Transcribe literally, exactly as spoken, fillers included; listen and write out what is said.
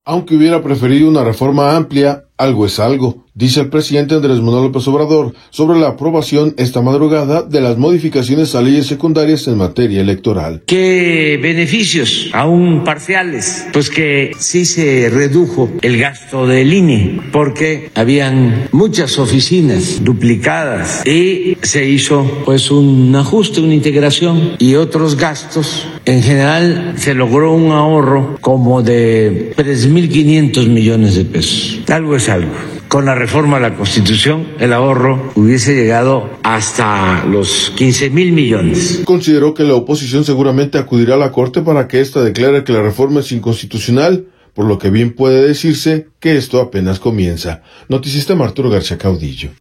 Aunque hubiera preferido una reforma amplia, algo es algo, dice el presidente Andrés Manuel López Obrador sobre la aprobación esta madrugada de las modificaciones a leyes secundarias en materia electoral. ¿Qué beneficios, aún parciales? Pues que sí se redujo el gasto del I N E, porque habían muchas oficinas duplicadas y se hizo pues un ajuste, una integración y otros gastos. En general se logró un ahorro como de tres mil quinientos millones de pesos. Algo es algo. Con la reforma a la Constitución, el ahorro hubiese llegado hasta los quince mil millones. Consideró que la oposición seguramente acudirá a la Corte para que ésta declare que la reforma es inconstitucional, por lo que bien puede decirse que esto apenas comienza. Noticista Arturo García Caudillo.